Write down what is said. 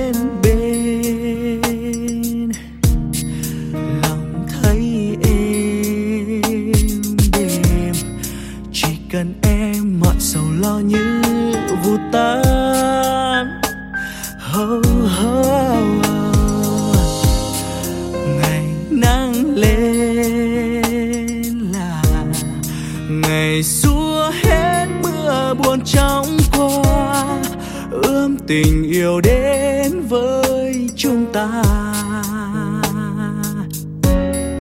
bên bên, lòng thấy êm đềm. Chỉ cần em mọi sầu lo như vụt tan. Oh, oh, oh. Ngày nắng lên là ngày xua hết mưa buồn trong qua, ươm tình yêu đến với chúng ta.